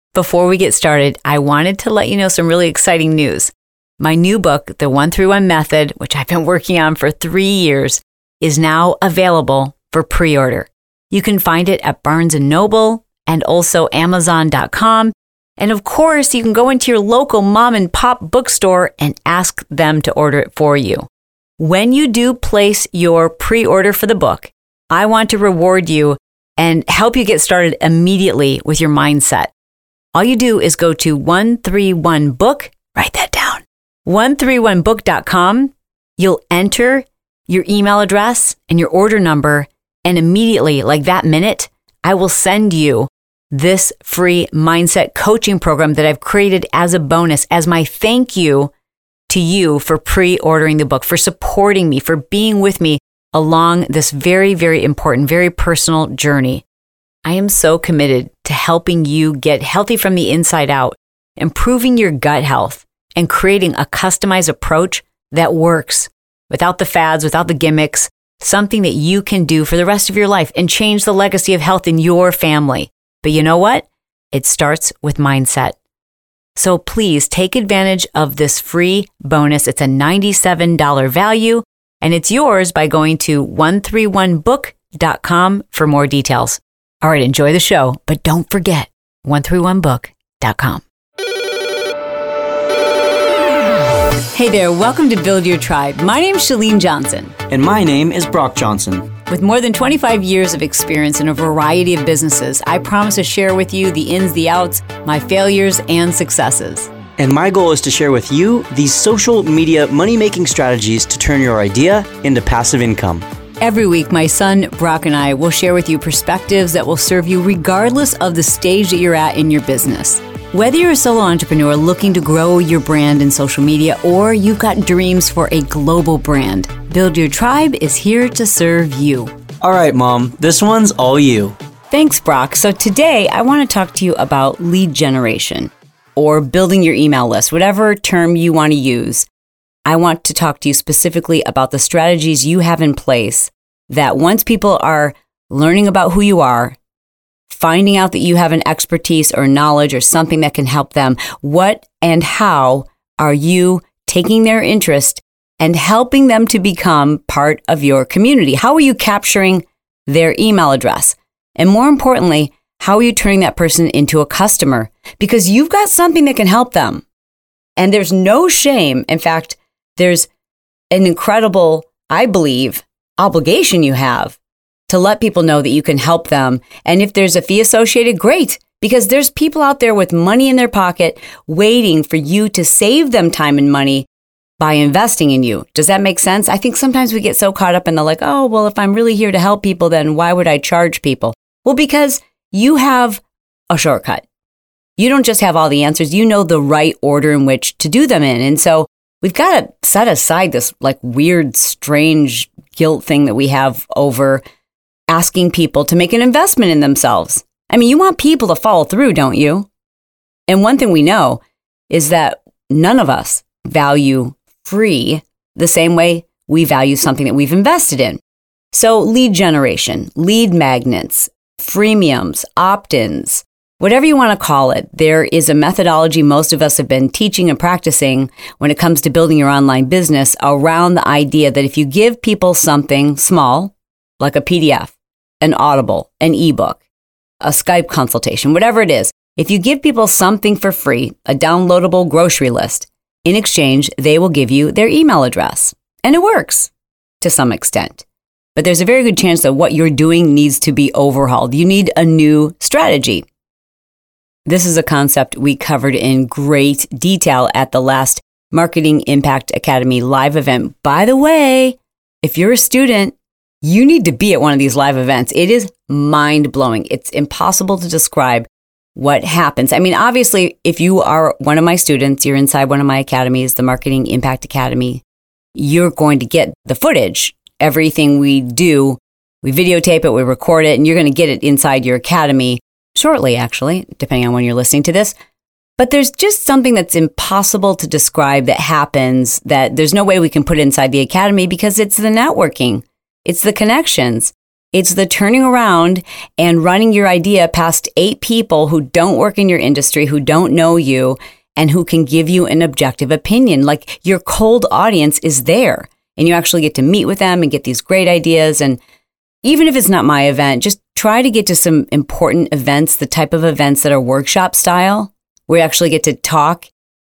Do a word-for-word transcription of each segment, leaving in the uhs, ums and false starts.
Before we get started, I wanted to let you know some really exciting news. My new book, The one three one Method, which I've been working on for three years, is now available for pre-order. You can find it at Barnes and Noble and also Amazon dot com. And of course, you can go into your local mom and pop bookstore and ask them to order it for you. When you do place your pre-order for the book, I want to reward you and help you get started immediately with your mindset. All you do is go to one three one book, write that down, one three one book dot com. You'll enter your email address and your order number, and immediately, like that minute, I will send you this free mindset coaching program that I've created as a bonus, as my thank you to you for pre-ordering the book, for supporting me, for being with me along this very, very important, very personal journey. I am so committed to helping you get healthy from the inside out, improving your gut health, and creating a customized approach that works without the fads, without the gimmicks, something that you can do for the rest of your life and change the legacy of health in your family. But you know what? It starts with mindset. So please take advantage of this free bonus. It's a ninety-seven dollars value, and it's yours by going to one three one book dot com for more details. All right, enjoy the show, but don't forget one three one book dot com. Hey there, welcome to Build Your Tribe. My name is Chalene Johnson. And my name is Brock Johnson. With more than twenty-five years of experience in a variety of businesses, I promise to share with you the ins, the outs, my failures, and successes. And my goal is to share with you these social media money-making strategies to turn your idea into passive income. Every week, my son, Brock, and I will share with you perspectives that will serve you regardless of the stage that you're at in your business. Whether you're a solo entrepreneur looking to grow your brand in social media or you've got dreams for a global brand, Build Your Tribe is here to serve you. All right, Mom, this one's all you. Thanks, Brock. So today, I want to talk to you about lead generation or building your email list, whatever term you want to use. I want to talk to you specifically about the strategies you have in place that once people are learning about who you are, finding out that you have an expertise or knowledge or something that can help them, what and how are you taking their interest and helping them to become part of your community? How are you capturing their email address? And more importantly, how are you turning that person into a customer? Because you've got something that can help them. And there's no shame. In fact, there's an incredible, I believe, obligation you have to let people know that you can help them. And if there's a fee associated, great, because there's people out there with money in their pocket waiting for you to save them time and money by investing in you. Does that make sense? I think sometimes we get so caught up in the like, oh, well, if I'm really here to help people, then why would I charge people? Well, because you have a shortcut. You don't just have all the answers. You know the right order in which to do them in. And so we've got to set aside this like weird, strange guilt thing that we have over asking people to make an investment in themselves. I mean, you want people to follow through, don't you? And one thing we know is that none of us value free the same way we value something that we've invested in. So lead generation, lead magnets, freemiums, opt-ins, whatever you want to call it, there is a methodology most of us have been teaching and practicing when it comes to building your online business around the idea that if you give people something small, like a P D F, an Audible, an ebook, a Skype consultation, whatever it is, if you give people something for free, a downloadable grocery list, in exchange, they will give you their email address. And it works to some extent. But there's a very good chance that what you're doing needs to be overhauled. You need a new strategy. This is a concept we covered in great detail at the last Marketing Impact Academy live event. By the way, if you're a student, you need to be at one of these live events. It is mind-blowing. It's impossible to describe what happens. I mean, obviously, if you are one of my students, you're inside one of my academies, the Marketing Impact Academy, you're going to get the footage. Everything we do, we videotape it, we record it, and you're going to get it inside your academy shortly, actually, depending on when you're listening to this. But there's just something that's impossible to describe that happens that there's no way we can put inside the academy because it's the networking. It's the connections. It's the turning around and running your idea past eight people who don't work in your industry, who don't know you, and who can give you an objective opinion. Like your cold audience is there, and you actually get to meet with them and get these great ideas. And even if it's not my event, just try to get to some important events, the type of events that are workshop style, where you actually get to talk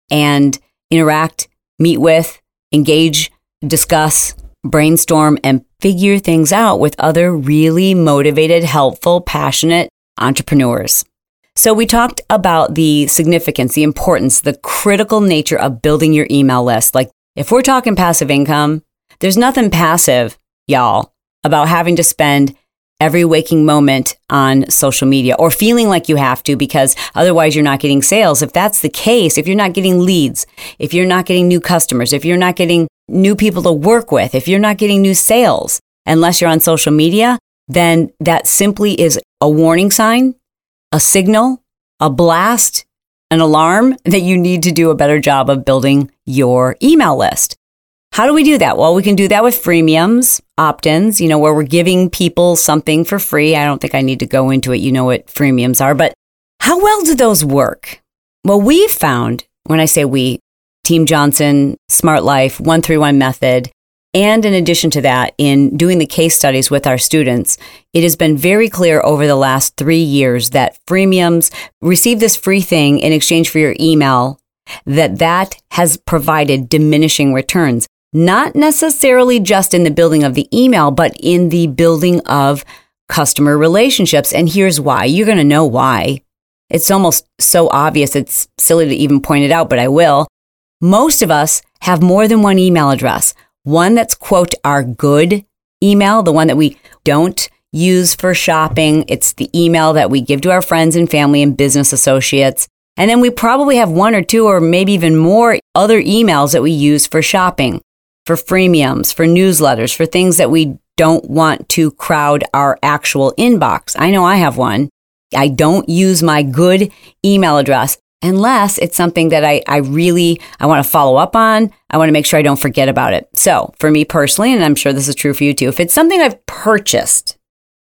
and interact, meet with, engage, discuss, brainstorm, and figure things out with other really motivated, helpful, passionate entrepreneurs. So we talked about the significance, the importance, the critical nature of building your email list. Like if we're talking passive income, there's nothing passive, y'all, about having to spend every waking moment on social media or feeling like you have to because otherwise you're not getting sales. If that's the case, if you're not getting leads, if you're not getting new customers, if you're not getting new people to work with, if you're not getting new sales, unless you're on social media, then that simply is a warning sign, a signal, a blast, an alarm that you need to do a better job of building your email list. How do we do that? Well, we can do that with freemiums, opt-ins, you know, where we're giving people something for free. I don't think I need to go into it. You know what freemiums are, but how well do those work? Well, we found, when I say we, Team Johnson, Smart Life, one three one Method, and in addition to that, in doing the case studies with our students, it has been very clear over the last three years that freemiums receive this free thing in exchange for your email, that that has provided diminishing returns. Not necessarily just in the building of the email, but in the building of customer relationships. And here's why. You're going to know why. It's almost so obvious. It's silly to even point it out, but I will. Most of us have more than one email address. One that's, quote, our good email, the one that we don't use for shopping. It's the email that we give to our friends and family and business associates. And then we probably have one or two or maybe even more other emails that we use for shopping, for freemiums, for newsletters, for things that we don't want to crowd our actual inbox. I know I have one. I don't use my good email address unless it's something that I, I really, I want to follow up on. I want to make sure I don't forget about it. So for me personally, and I'm sure this is true for you too, if it's something I've purchased,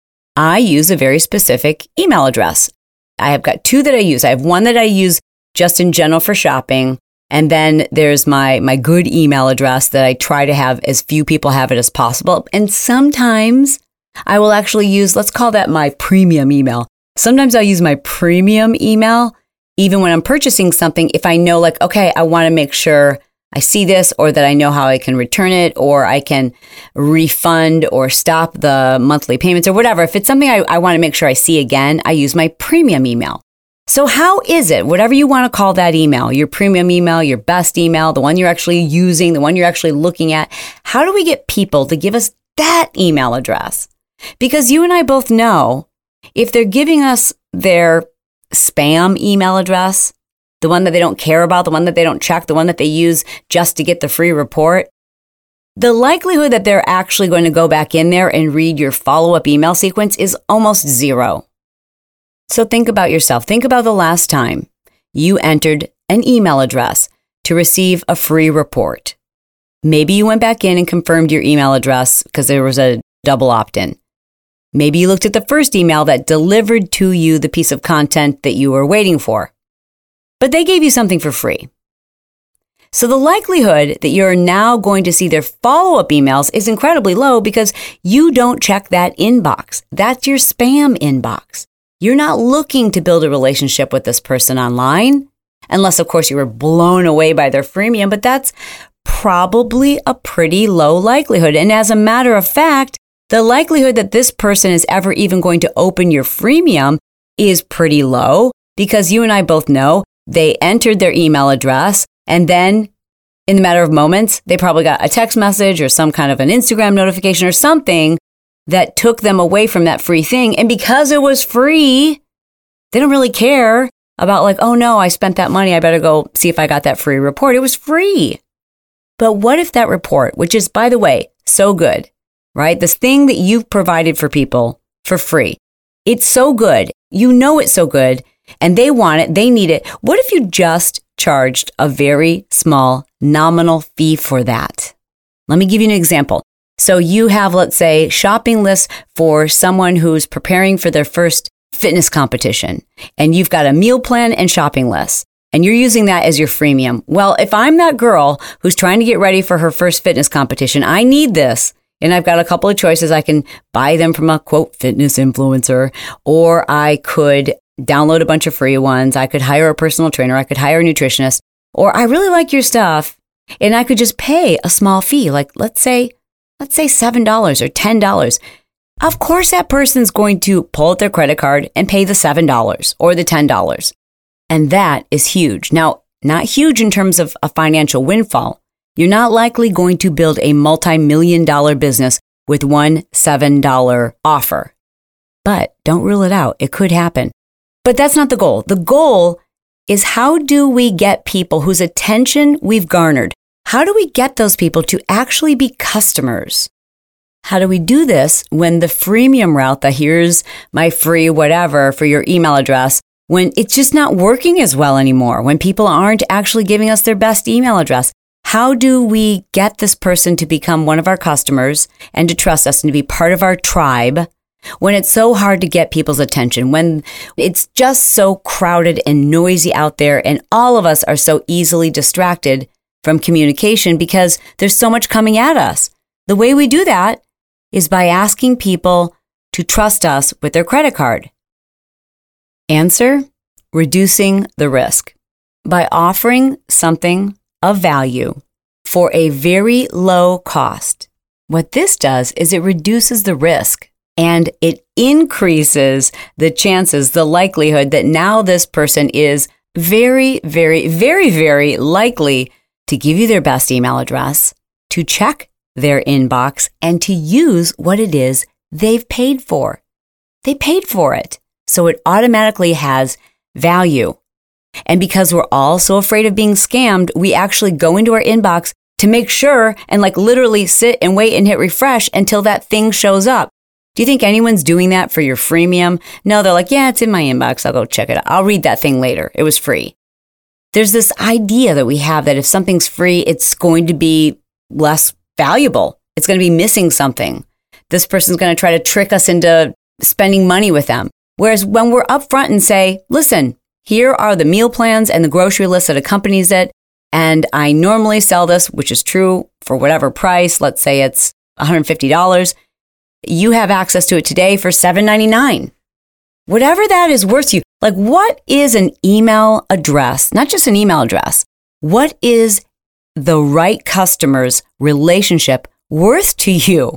I use a very specific email address. I have got two that I use. I have one that I use just in general for shopping. And then there's my, my good email address that I try to have as few people have it as possible. And sometimes I will actually use, let's call that my premium email. Sometimes I'll use my premium email, even when I'm purchasing something, if I know like, okay, I want to make sure I see this or that I know how I can return it or I can refund or stop the monthly payments or whatever. If it's something I, I want to make sure I see again, I use my premium email. So how is it, whatever you want to call that email, your premium email, your best email, the one you're actually using, the one you're actually looking at, how do we get people to give us that email address? Because you and I both know if they're giving us their spam email address, the one that they don't care about, the one that they don't check, the one that they use just to get the free report, the likelihood that they're actually going to go back in there and read your follow-up email sequence is almost zero. So think about yourself. Think about the last time you entered an email address to receive a free report. Maybe you went back in and confirmed your email address because there was a double opt-in. Maybe you looked at the first email that delivered to you the piece of content that you were waiting for, but they gave you something for free. So the likelihood that you're now going to see their follow-up emails is incredibly low because you don't check that inbox. That's your spam inbox. You're not looking to build a relationship with this person online, unless, of course, you were blown away by their freemium, but that's probably a pretty low likelihood. And as a matter of fact, the likelihood that this person is ever even going to open your freemium is pretty low because you and I both know they entered their email address and then in the matter of moments, they probably got a text message or some kind of an Instagram notification or something that took them away from that free thing. And because it was free, they don't really care about like, oh no, I spent that money. I better go see if I got that free report. It was free. But what if that report, which is, by the way, so good, right? This thing that you've provided for people for free, it's so good. You know it's so good and they want it. They need it. What if you just charged a very small nominal fee for that? Let me give you an example. So you have, let's say, shopping lists for someone who's preparing for their first fitness competition, and you've got a meal plan and shopping list, and you're using that as your freemium. Well, if I'm that girl who's trying to get ready for her first fitness competition, I need this. And I've got a couple of choices. I can buy them from a, quote, fitness influencer, or I could download a bunch of free ones. I could hire a personal trainer. I could hire a nutritionist. Or I really like your stuff, and I could just pay a small fee, like let's say, let's say seven dollars or ten dollars. Of course, that person's going to pull out their credit card and pay the seven dollars or the ten dollars. And that is huge. Now, not huge in terms of a financial windfall. You're not likely going to build a multi-million dollar business with one seven dollar offer. But don't rule it out. It could happen. But that's not the goal. The goal is, how do we get people whose attention we've garnered? How do we get those people to actually be customers? How do we do this when the freemium route, the here's my free whatever for your email address, when it's just not working as well anymore, when people aren't actually giving us their best email address? How do we get this person to become one of our customers and to trust us and to be part of our tribe when it's so hard to get people's attention, when it's just so crowded and noisy out there, and all of us are so easily distracted from communication because there's so much coming at us? The way we do that is by asking people to trust us with their credit card. Answer: reducing the risk. By offering something of value for a very low cost. What this does is it reduces the risk, and it increases the chances, the likelihood that now this person is very, very, very, very likely to give you their best email address, to check their inbox, and to use what it is they've paid for. They paid for it, so it automatically has value. And because we're all so afraid of being scammed, we actually go into our inbox to make sure and like literally sit and wait and hit refresh until that thing shows up. Do you think anyone's doing that for your freemium? No, they're like, yeah, it's in my inbox. I'll go check it out. I'll read that thing later. It was free. There's this idea that we have that if something's free, it's going to be less valuable. It's going to be missing something. This person's going to try to trick us into spending money with them. Whereas when we're upfront and say, listen, here are the meal plans and the grocery list that accompanies it, and I normally sell this, which is true, for whatever price. Let's say it's one hundred fifty dollars. You have access to it today for seven ninety-nine. Whatever that is worth to you. Like, what is an email address? Not just an email address. What is the right customer's relationship worth to you?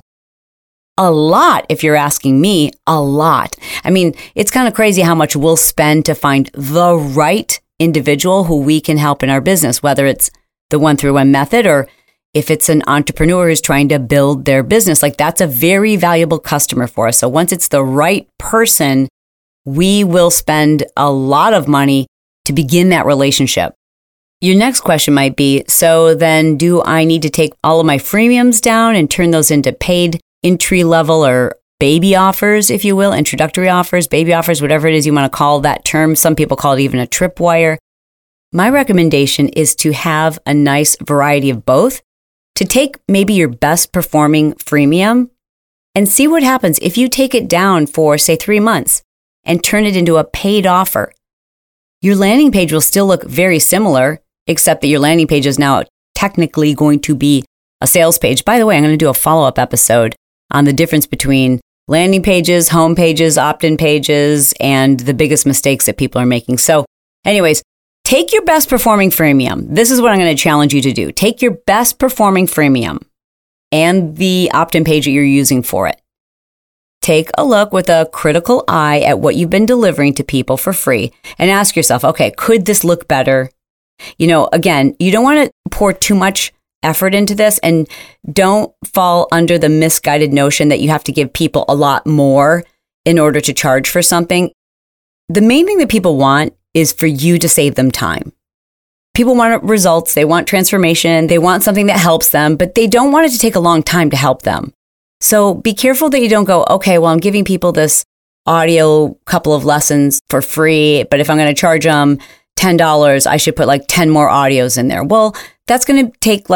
A lot, if you're asking me, a lot. I mean, it's kind of crazy how much we'll spend to find the right individual who we can help in our business, whether it's the one through one method or if it's an entrepreneur who's trying to build their business. Like, that's a very valuable customer for us. So once it's the right person, we will spend a lot of money to begin that relationship. Your next question might be, so then do I need to take all of my freemiums down and turn those into paid entry level or baby offers, if you will, introductory offers, baby offers, whatever it is you want to call that term? Some people call it even a tripwire. My recommendation is to have a nice variety of both, to take maybe your best performing freemium and see what happens if you take it down for, say, three months and turn it into a paid offer. Your landing page will still look very similar, except that your landing page is now technically going to be a sales page. By the way, I'm going to do a follow-up episode on the difference between landing pages, home pages, opt-in pages, and the biggest mistakes that people are making. So anyways, take your best performing freemium. This is what I'm going to challenge you to do. Take your best performing freemium and the opt-in page that you're using for it. Take a look with a critical eye at what you've been delivering to people for free and ask yourself, okay, could this look better? You know, again, you don't want to pour too much effort into this, and don't fall under the misguided notion that you have to give people a lot more in order to charge for something. The main thing that people want is for you to save them time. People want results, they want transformation, they want something that helps them, but they don't want it to take a long time to help them. So be careful that you don't go, okay, well, I'm giving people this audio couple of lessons for free, but if I'm going to charge them ten dollars, I should put like ten more audios in there. Well, that's going to take like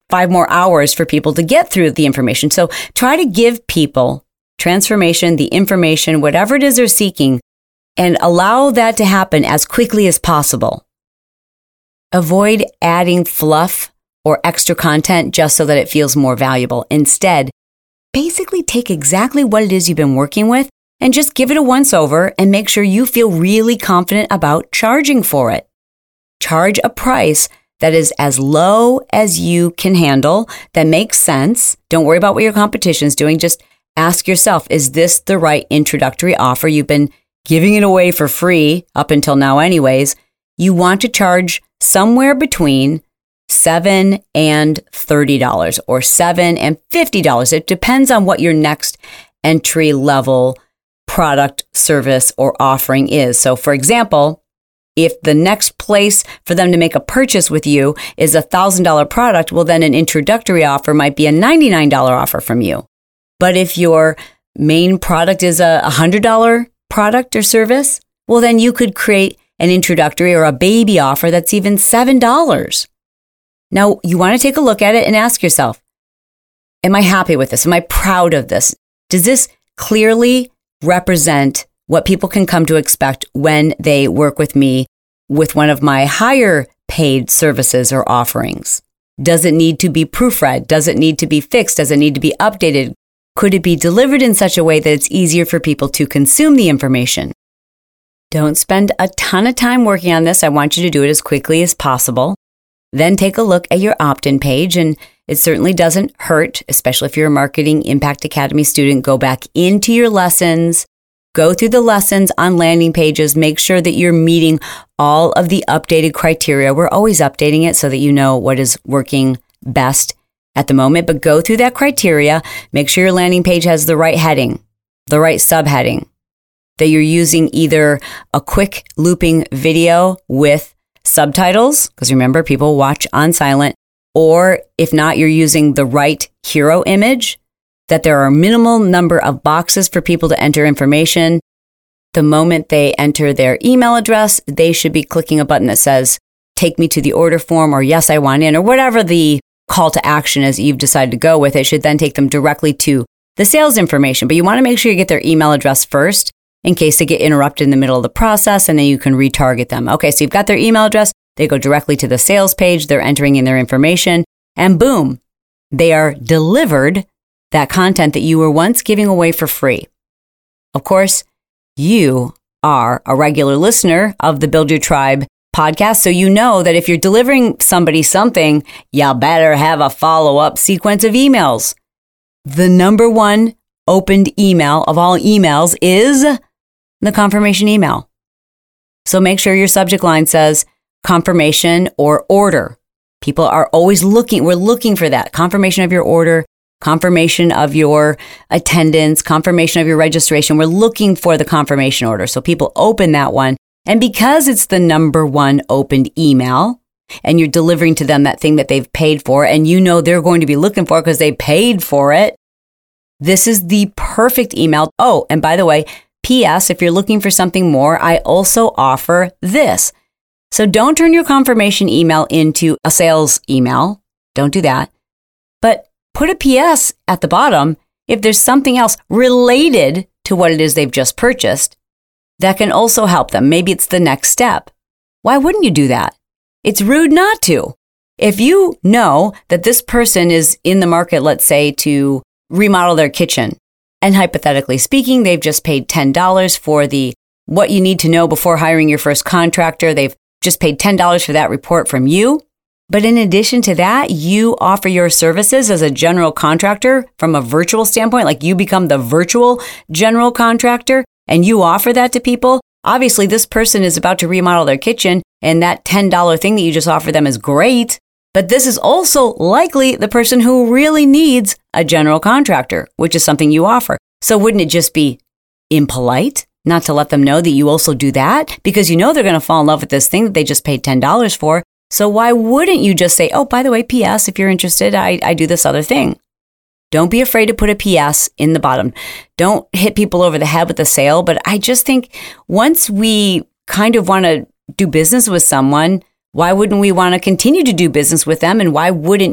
five more hours for people to get through the information. So try to give people transformation, the information, whatever it is they're seeking, and allow that to happen as quickly as possible. Avoid adding fluff or extra content just so that it feels more valuable. Instead, basically take exactly what it is you've been working with and just give it a once over and make sure you feel really confident about charging for it. Charge a price that is as low as you can handle, that makes sense. Don't worry about what your competition is doing. Just ask yourself, is this the right introductory offer? You've been giving it away for free up until now anyways. You want to charge somewhere between seven dollars and thirty dollars or seven dollars and fifty dollars. It depends on what your next entry level product, service, or offering is. So for example, if the next place for them to make a purchase with you is a one thousand dollars product, well, then an introductory offer might be a ninety-nine dollars offer from you. But if your main product is a one hundred dollars product or service, well, then you could create an introductory or a baby offer that's even seven dollars. Now, you want to take a look at it and ask yourself, am I happy with this? Am I proud of this? Does this clearly represent what people can come to expect when they work with me with one of my higher paid services or offerings? Does it need to be proofread? Does it need to be fixed? Does it need to be updated? Could it be delivered in such a way that it's easier for people to consume the information? Don't spend a ton of time working on this. I want you to do it as quickly as possible. Then take a look at your opt-in page, and it certainly doesn't hurt, especially if you're a Marketing Impact Academy student. Go back into your lessons, go through the lessons on landing pages, make sure that you're meeting all of the updated criteria. We're always updating it so that you know what is working best at the moment, but go through that criteria. Make sure your landing page has the right heading, the right subheading, that you're using either a quick looping video with subtitles, because remember, people watch on silent, or if not, you're using the right hero image, that there are a minimal number of boxes for people to enter information. The moment they enter their email address, they should be clicking a button that says, take me to the order form, or yes, I want in, or whatever the call to action is you've decided to go with. It should then take them directly to the sales information. But you want to make sure you get their email address first in case they get interrupted in the middle of the process, and then you can retarget them. Okay, so you've got their email address. They go directly to the sales page. They're entering in their information, and boom, they are delivered that content that you were once giving away for free. Of course, you are a regular listener of the Build Your Tribe podcast, so you know that if you're delivering somebody something, you better have a follow-up sequence of emails. The number one opened email of all emails is the confirmation email. So make sure your subject line says confirmation or order. People are always looking, we're looking for that. Confirmation of your order, confirmation of your attendance, confirmation of your registration. We're looking for the confirmation order. So people open that one. And because it's the number one opened email, and you're delivering to them that thing that they've paid for, and you know they're going to be looking for it because they paid for it, this is the perfect email. Oh, and by the way, P S, if you're looking for something more, I also offer this. So don't turn your confirmation email into a sales email. Don't do that. But put a P S at the bottom if there's something else related to what it is they've just purchased that can also help them. Maybe it's the next step. Why wouldn't you do that? It's rude not to. If you know that this person is in the market, let's say, to remodel their kitchen, and hypothetically speaking, they've just paid ten dollars for the what you need to know before hiring your first contractor. They've just paid ten dollars for that report from you. But in addition to that, you offer your services as a general contractor from a virtual standpoint, like you become the virtual general contractor and you offer that to people. Obviously, this person is about to remodel their kitchen and that ten dollars thing that you just offer them is great. But this is also likely the person who really needs a general contractor, which is something you offer. So wouldn't it just be impolite not to let them know that you also do that? Because you know they're going to fall in love with this thing that they just paid ten dollars for. So why wouldn't you just say, oh, by the way, P S, if you're interested, I, I do this other thing. Don't be afraid to put a P S in the bottom. Don't hit people over the head with a sale. But I just think once we kind of want to do business with someone, why wouldn't we want to continue to do business with them? And why wouldn't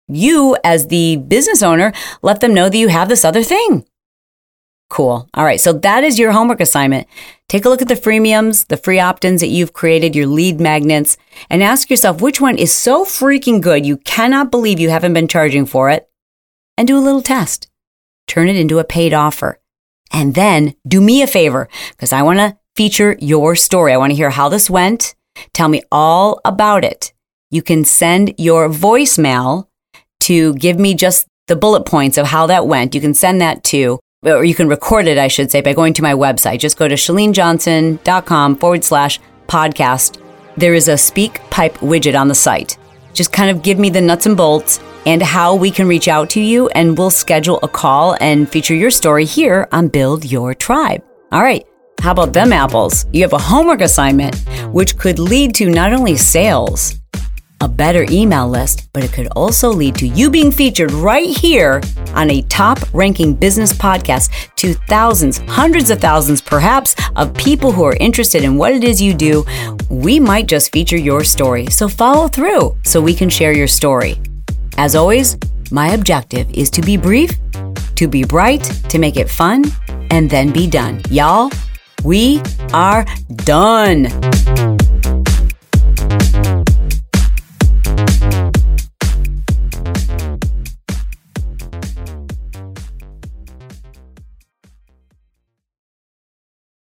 you, as the business owner, let them know that you have this other thing. Cool. All right. So that is your homework assignment. Take a look at the freemiums, the free opt-ins that you've created, your lead magnets, and ask yourself which one is so freaking good you cannot believe you haven't been charging for it, and do a little test. Turn it into a paid offer. And then do me a favor, because I want to feature your story. I want to hear how this went. Tell me all about it. You can send your voicemail to give me just the bullet points of how that went. You can send that to, or you can record it, I should say, by going to my website. Just go to chalenejohnson.com forward slash podcast. There is a Speak Pipe widget on the site. Just kind of give me the nuts and bolts and how we can reach out to you, and we'll schedule a call and feature your story here on Build Your Tribe. All right. How about them apples? You have a homework assignment, which could lead to not only sales, a better email list, but it could also lead to you being featured right here on a top-ranking business podcast to thousands, hundreds of thousands, perhaps, of people who are interested in what it is you do. We might just feature your story, so follow through so we can share your story. As always, my objective is to be brief, to be bright, to make it fun, and then be done. Y'all, we are done.